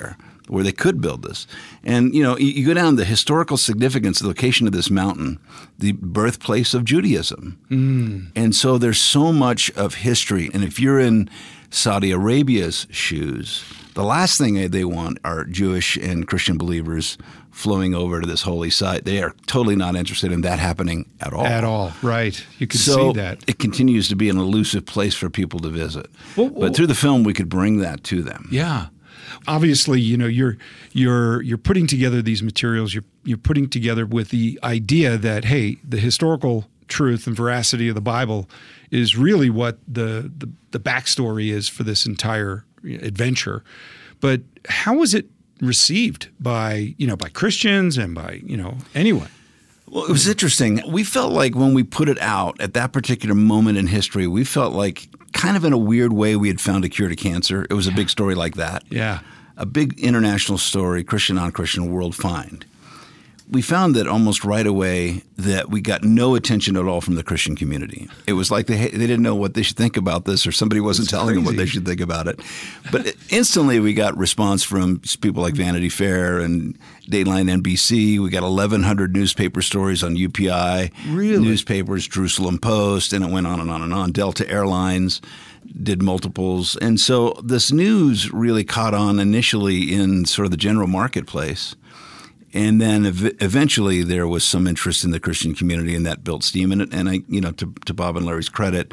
where they could build this. And, you know, you, you go down the historical significance, the location of this mountain, the birthplace of Judaism. Mm. And so there's so much of history. And if you're in Saudi Arabia's shoes, the last thing they want are Jewish and Christian believers flowing over to this holy site. They are totally not interested in that happening at all. At all, right. You can so see that. It continues to be an elusive place for people to visit. Well, well, but through the film, we could bring that to them. Yeah. Obviously, you know, you're you're you're putting together these materials. You're you're putting together with the idea that, hey, the historical truth and veracity of the Bible is really what the the, the backstory is for this entire adventure. But how was it received by, you know, by Christians and by, you know, anyone? Well, it was interesting. We felt like when we put it out at that particular moment in history, we felt like kind of in a weird way we had found a cure to cancer. It was a big story like that. Yeah. A big international story, Christian, non-Christian, world find. We found that almost right away that we got no attention at all from the Christian community. It was like they they didn't know what they should think about this, or somebody wasn't That's telling crazy. them what they should think about it. But instantly we got response from people like Vanity Fair and Dateline N B C. We got eleven hundred newspaper stories on U P I, really? newspapers, Jerusalem Post, and it went on and on and on. Delta Airlines did multiples. And so this news really caught on initially in sort of the general marketplace. And then ev- eventually there was some interest in the Christian community, and that built steam. And, and I, you know, to, to Bob and Larry's credit,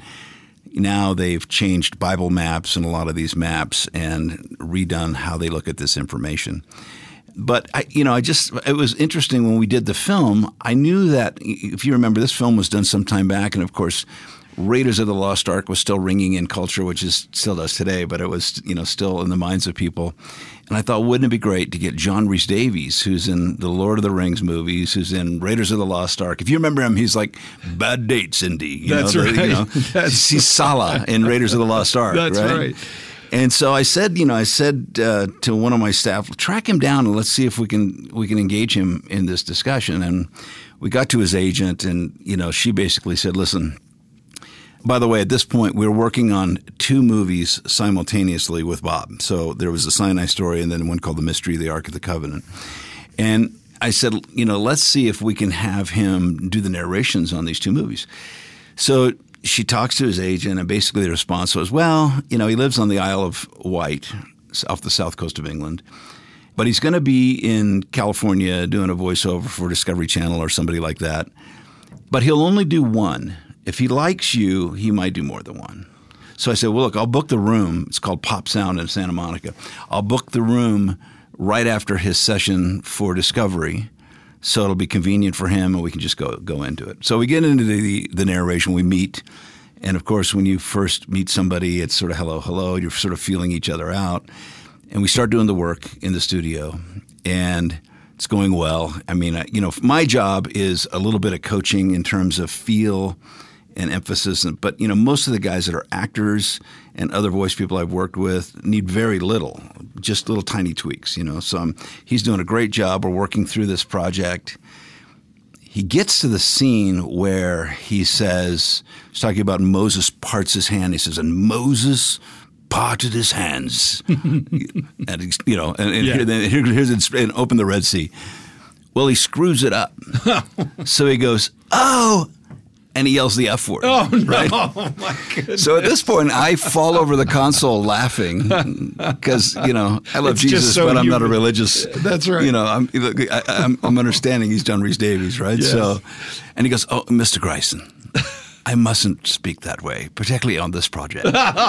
now they've changed Bible maps and a lot of these maps and redone how they look at this information. But I, you know, I just it was interesting when we did the film. I knew that if you remember, this film was done some time back, and of course, Raiders of the Lost Ark was still ringing in culture, which is still does today, but it was, you know, still in the minds of people. And I thought, wouldn't it be great to get John Rhys Davies, who's in the Lord of the Rings movies, who's in Raiders of the Lost Ark. If you remember him, he's like bad date, Cindy. You That's know, right. The, you know, That's he's Salah in Raiders of the Lost Ark. That's right. right. And so I said, you know, I said uh, to one of my staff, track him down and let's see if we can we can engage him in this discussion. And we got to his agent, and you know, she basically said, listen. By the way, at this point, we were working on two movies simultaneously with Bob. So there was the Sinai story and then one called The Mystery of the Ark of the Covenant. And I said, you know, let's see if we can have him do the narrations on these two movies. So she talks to his agent, and basically the response was, well, you know, he lives on the Isle of Wight off the south coast of England. But he's going to be in California doing a voiceover for Discovery Channel or somebody like that. But he'll only do one. If he likes you, he might do more than one. So I said, well, look, I'll book the room. It's called Pop Sound in Santa Monica. I'll book the room right after his session for Discovery, so it'll be convenient for him, and we can just go go into it. So we get into the, the narration. We meet. And, of course, when you first meet somebody, it's sort of hello, hello. You're sort of feeling each other out. And we start doing the work in the studio. And it's going well. I mean, you know, my job is a little bit of coaching in terms of feel and emphasis. But, you know, most of the guys that are actors and other voice people I've worked with need very little, just little tiny tweaks, you know. So um, he's doing a great job. We're working through this project. He gets to the scene where he says, he's talking about Moses parts his hand. He says, and Moses parted his hands. and, you know, and, and Yeah. here, here, here's it, and open the Red Sea. Well, he screws it up. So he goes, oh, and he yells the F word. Oh, no. Right? Oh, my goodness. So at this point, I fall over the console laughing because, you know, I love It's just Jesus, so but I'm not a human. religious. That's right. You know, I'm, I, I'm, I'm understanding he's John Rhys Davies, right? Yes. So, and he goes, oh, Mister Grayson, I mustn't speak that way, particularly on this project.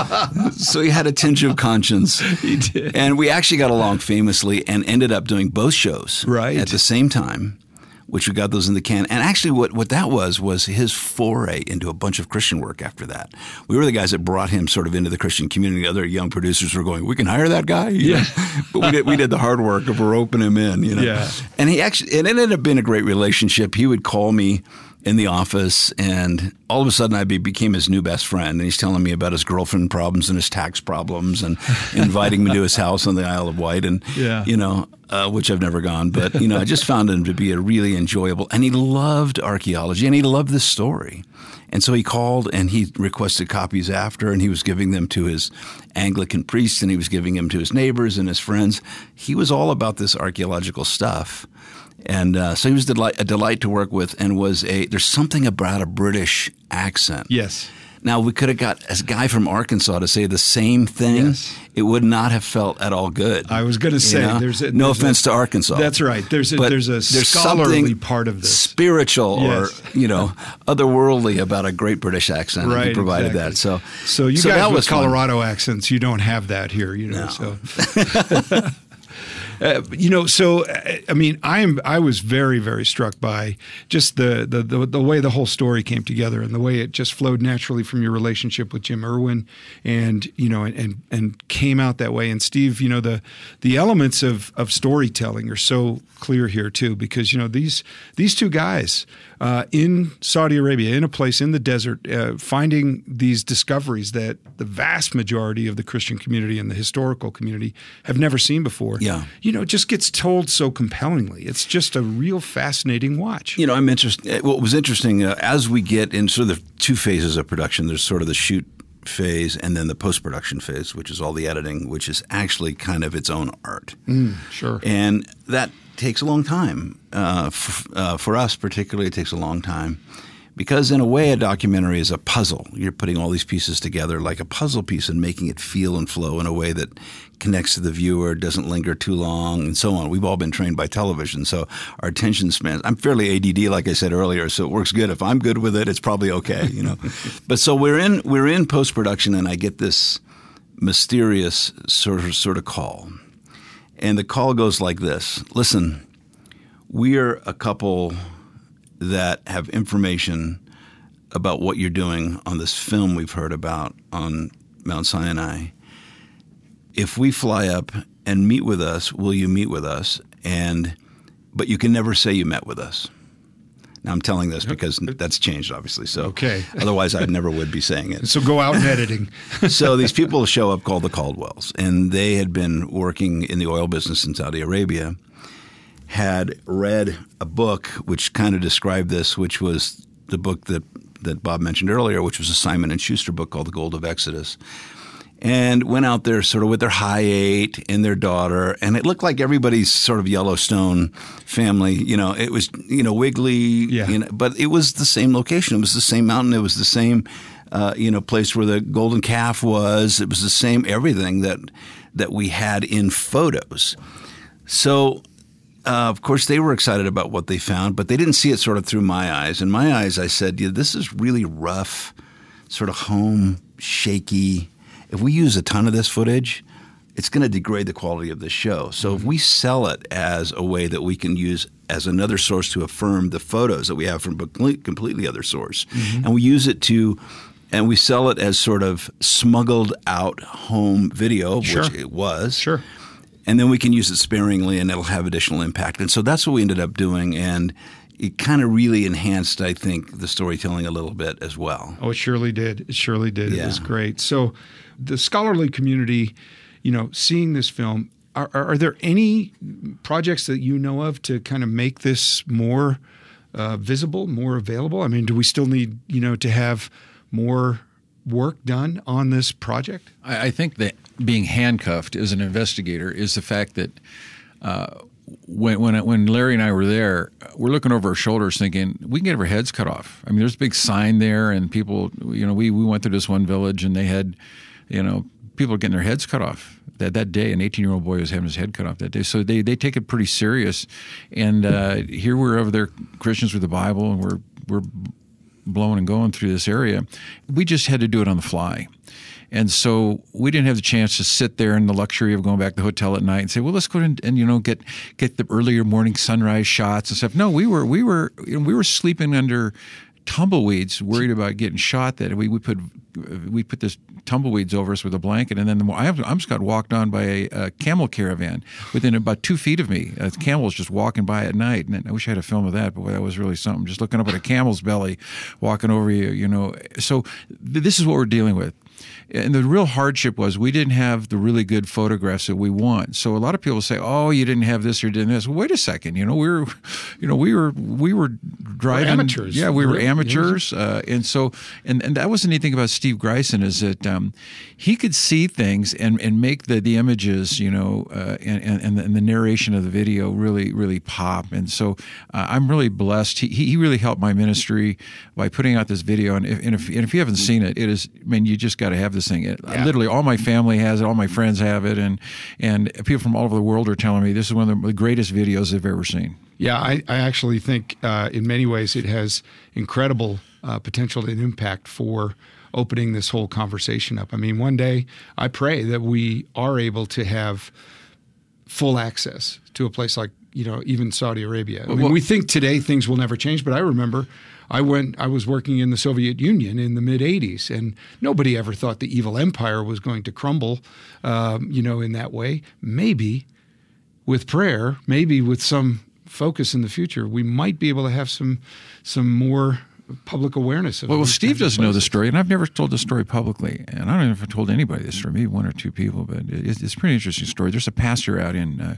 So he had a tinge of conscience. He did. And we actually got along famously and ended up doing both shows Right. at the same time, which we got those in the can. And actually what, what that was was his foray into a bunch of Christian work after that. We were the guys that brought him sort of into the Christian community. Other young producers were going, we can hire that guy? You Yeah. know? But we did, we did the hard work of roping him in, you know. Yeah. And he actually, it ended up being a great relationship. He would call me in the office, and all of a sudden I be, became his new best friend. And he's telling me about his girlfriend problems and his tax problems and inviting me to his house on the Isle of Wight. And, Yeah. you know, uh, which I've never gone, but you know, I just found him to be a really enjoyable, and he loved archaeology, and he loved this story. And so he called and he requested copies after, and he was giving them to his Anglican priests, and he was giving them to his neighbors and his friends. He was all about this archaeological stuff. And uh, so he was delight, a delight to work with, and was a, there's something about a British accent. Yes. Now, we could have got a guy from Arkansas to say the same thing. Yes. It would not have felt at all good. I was going to say, you know? there's a, no there's offense a, to Arkansas. That's right. There's a, but there's a there's scholarly part of this. Spiritual Yes. or, you know, otherworldly about a great British accent. Right, And he provided exactly. that. So, So you so guys that with was fun. Colorado accents, you don't have that here, you know. No. So, uh, you know, so uh, I mean, I am. I was very, very struck by just the, the the the way the whole story came together and the way it just flowed naturally from your relationship with Jim Irwin, and you know, and and, and came out that way. And Steve, you know, the the elements of of storytelling are so clear here too, because you know these these two guys uh, in Saudi Arabia, in a place in the desert, uh, finding these discoveries that the vast majority of the Christian community and the historical community have never seen before. Yeah. You know, it just gets told so compellingly. It's just a real fascinating watch. You know, I'm interested. What was interesting uh, as we get in sort of the two phases of production, there's sort of the shoot phase and then the post-production phase, which is all the editing, which is actually kind of its own art. Mm, sure. And that takes a long time. Uh, f- uh, for us particularly, it takes a long time because in a way a documentary is a puzzle. You're putting all these pieces together like a puzzle piece and making it feel and flow in a way that connects to the viewer, doesn't linger too long, and so on. We've all been trained by television, so our attention spans. I'm fairly A D D, like I said earlier, so it works good. If I'm good with it, it's probably okay, you know. But so we're in we're in post-production, and I get this mysterious sort of sort of call. And the call goes like this. Listen, we're a couple that have information about what you're doing on this film we've heard about on Mount Sinai. If we fly up and meet with us, will you meet with us? And but you can never say you met with us. Now I'm telling this because that's changed, obviously. So Okay. otherwise, I never would be saying it. So go out in editing. So these people show up called the Caldwells, and they had been working in the oil business in Saudi Arabia, had read a book which kind of described this, which was the book that, that Bob mentioned earlier, which was a Simon and Schuster book called The Gold of Exodus, and went out there sort of with their high eight and their daughter, and it looked like everybody's sort of Yellowstone family. You know, it was, you know, wiggly, Yeah. you know, but it was the same location. It was the same mountain. It was the same, uh, you know, place where the golden calf was. It was the same everything that that we had in photos. So, uh, of course, they were excited about what they found, but they didn't see it sort of through my eyes. In my eyes, I said, yeah, this is really rough, sort of home, shaky. If we use a ton of this footage, it's going to degrade the quality of this show. So if we sell it as a way that we can use as another source to affirm the photos that we have from a completely other source, mm-hmm. and we use it to – and we sell it as sort of smuggled out home video, Sure. which it was. Sure. And then we can use it sparingly and it'll have additional impact. And so that's what we ended up doing. And it kind of really enhanced, I think, the storytelling a little bit as well. Oh, it surely did. It surely did. Yeah. It was great. So the scholarly community, you know, seeing this film, are, are, are there any projects that you know of to kind of make this more uh, visible, more available? I mean, do we still need, you know, to have more work done on this project? I, I think that being handcuffed as an investigator is the fact that uh, when when when Larry and I were there, we're looking over our shoulders thinking, we can get our heads cut off. I mean, there's a big sign there, and people, you know, we, we went through this one village, and they had, you know, people getting their heads cut off. That that day, an eighteen-year-old boy was having his head cut off that day. So they, they take it pretty serious. And uh, here we're over there, Christians with the Bible, and we're we're blowing and going through this area. We just had to do it on the fly. And so we didn't have the chance to sit there in the luxury of going back to the hotel at night and say, well, let's go and, and you know get get the earlier morning sunrise shots and stuff. No, we were we were you know, we were sleeping under tumbleweeds, worried about getting shot. That we we put we put this tumbleweeds over us with a blanket, and then the, I almost got walked on by a, a camel caravan within about two feet of me. A camel was just walking by at night, and I wish I had a film of that, but that was really something. Just looking up at a camel's belly, walking over you, you know. So th- this is what we're dealing with. And the real hardship was we didn't have the really good photographs that we want. So a lot of people say, "Oh, you didn't have this or didn't this." Well, wait a second, you know, we were, you know, we were we were driving. We're amateurs. Yeah, we were Really? amateurs, uh, and so and and that was the neat thing about Steve Greisen is that um, he could see things and and make the the images, you know, uh, and and the, and the narration of the video really really pop. And so uh, I'm really blessed. He he really helped my ministry by putting out this video. And if and if, and if you haven't seen it, it is. I mean, you just got to have this thing. It, Yeah. Literally, all my family has it. All my friends have it, and and people from all over the world are telling me this is one of the greatest videos they've ever seen. Yeah, I, I actually think uh, in many ways it has incredible uh, potential and impact for opening this whole conversation up. I mean, one day I pray that we are able to have full access to a place like, you know, even Saudi Arabia. I mean, Well- we think today things will never change, but I remember I went. I was working in the Soviet Union in the mid eighties, and nobody ever thought the evil empire was going to crumble, um, you know, in that way. Maybe with prayer, maybe with some focus in the future, we might be able to have some some more public awareness of. Well, well these Steve kinds of doesn't know the places. story, and I've never told the story publicly, and I don't know if I've told anybody this story, maybe one or two people, but it's, it's a pretty interesting story. There's a pastor out in uh,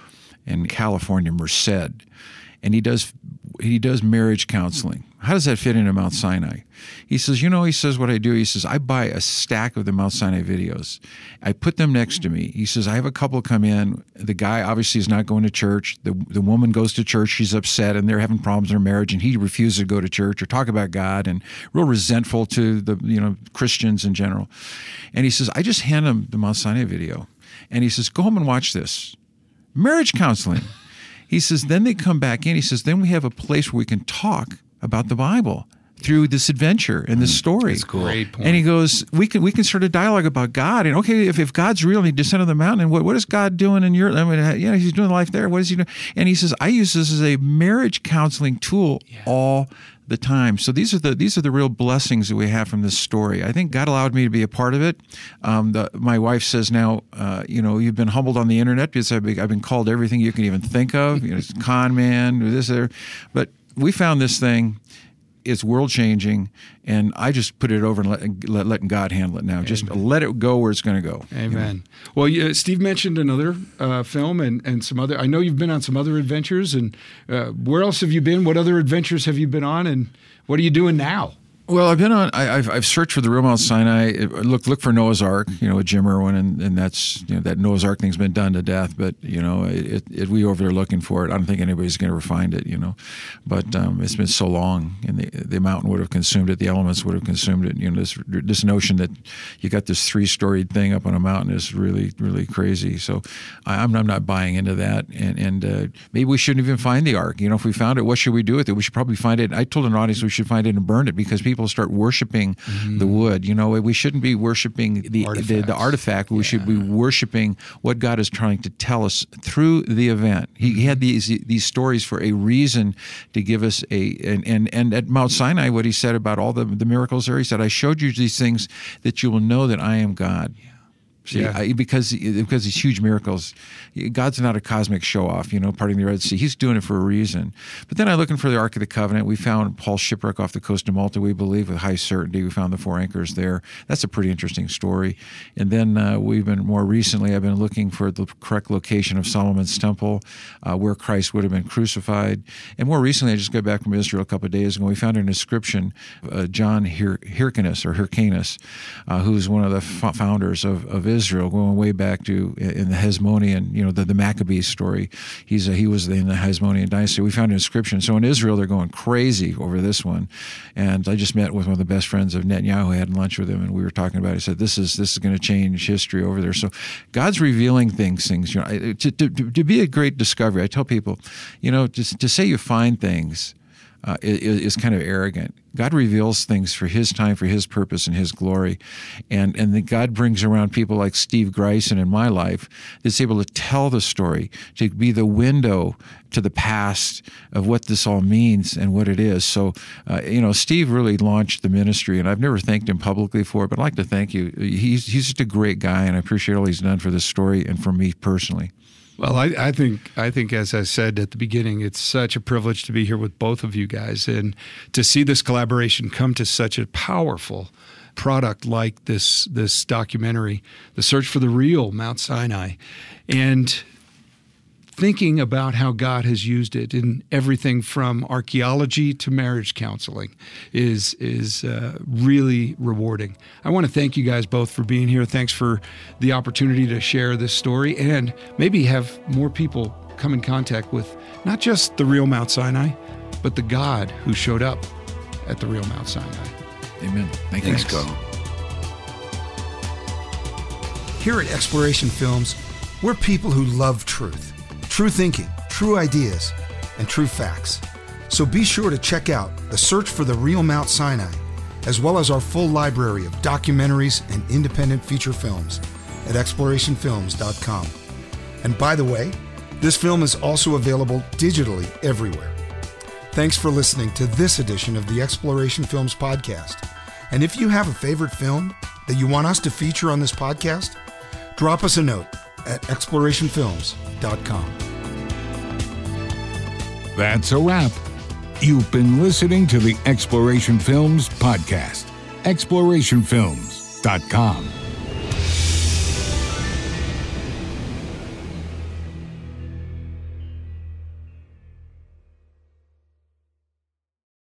in California, Merced, and he does he does marriage counseling. How does that fit into Mount Sinai? He says, you know, he says, what I do, he says, I buy a stack of the Mount Sinai videos. I put them next to me. He says, I have a couple come in. The guy obviously is not going to church. The the woman goes to church. She's upset, and they're having problems in their marriage, and he refuses to go to church or talk about God, and real resentful to the, you know, Christians in general. And he says, I just hand him the Mount Sinai video. And he says, go home and watch this. Marriage counseling. He says, then they come back in. He says, then we have a place where we can talk about the Bible through this adventure and this story. That's cool. Great point. And he goes, we can we can start a dialogue about God. And okay, if, if God's real and he descended on the mountain, and what, what is God doing in your, I mean, you know, he's doing life there. What is he doing? And he says, I use this as a marriage counseling tool all the time. So these are the these are the real blessings that we have from this story. I think God allowed me to be a part of it. Um, the, my wife says now, uh, you know, you've been humbled on the internet because I've been, I've been called everything you can even think of. You know, it's con man, this, there. But we found this thing. It's world changing, and I just put it over and let, let letting God handle it now. Just let it go where it's going to go. Amen. You know? Well, yeah, Steve mentioned another uh, film and, and some other. I know you've been on some other adventures. And uh, where else have you been? What other adventures have you been on? And what are you doing now? Well, I've been on. I, I've I've searched for the real Mount Sinai. Look look for Noah's Ark. You know, with Jim Irwin, and, and that's you know that Noah's Ark thing's been done to death. But you know, it, it we over there looking for it. I don't think anybody's going to ever find it. You know, but um, it's been so long, and the the mountain would have consumed it. The elements would have consumed it. You know, this this notion that you got this three storied thing up on a mountain is really really crazy. So I, I'm I'm not buying into that. And and uh, maybe we shouldn't even find the Ark. You know, if we found it, what should we do with it? We should probably find it. I told an audience we should find it and burn it because people start worshiping mm. the wood. You know, we shouldn't be worshiping the the, the artifact. We yeah. should be worshiping what God is trying to tell us through the event. He, he had these these stories for a reason to give us a and and, and at Mount Sinai, what he said about all the, the miracles there, he said, I showed you these things that you will know that I am God. Yeah. See, yeah. I, because because these huge miracles, God's not a cosmic show-off, you know, parting the Red Sea. He's doing it for a reason. But then I looking for the Ark of the Covenant. We found Paul's shipwreck off the coast of Malta, we believe, with high certainty. We found the four anchors there. That's a pretty interesting story. And then uh, we've been, more recently, I've been looking for the correct location of Solomon's Temple, uh, where Christ would have been crucified. And more recently, I just got back from Israel a couple of days ago, we found an inscription of uh, John Hir- Hyrcanus, or Hyrcanus, uh, who's one of the f- founders of, of Israel. Israel, going way back to in the Hasmonean, you know, the, the Maccabees story. He's a, he was in the Hasmonean dynasty. We found an inscription. So in Israel, they're going crazy over this one. And I just met with one of the best friends of Netanyahu. I had lunch with him, and we were talking about it. He said, "This is this is going to change history over there." So God's revealing things. Things, you know, to to, to be a great discovery. I tell people, you know, to to say you find things. Uh, is, is kind of arrogant. God reveals things for His time, for His purpose, and His glory, and and that God brings around people like Steve Greisen in my life that's able to tell the story, to be the window to the past of what this all means and what it is. So, uh, you know, Steve really launched the ministry, and I've never thanked him publicly for it, but I'd like to thank you. He's he's just a great guy, and I appreciate all he's done for this story and for me personally. Well, I, I think, I think, as I said at the beginning, it's such a privilege to be here with both of you guys, and to see this collaboration come to such a powerful product like this this documentary, The Search for the Real Mount Sinai, and thinking about how God has used it in everything from archaeology to marriage counseling is is uh, really rewarding. I want to thank you guys both for being here. Thanks for the opportunity to share this story and maybe have more people come in contact with not just the real Mount Sinai, but the God who showed up at the real Mount Sinai. Amen. Thank Thanks, you. Carl. Here at Exploration Films, we're people who love truth, true thinking, true ideas, and true facts. So be sure to check out The Search for the Real Mount Sinai, as well as our full library of documentaries and independent feature films at exploration films dot com. And by the way, this film is also available digitally everywhere. Thanks for listening to this edition of the Exploration Films podcast. And if you have a favorite film that you want us to feature on this podcast, drop us a note at exploration films dot com. That's a wrap. You've been listening to the Exploration Films podcast. exploration films dot com.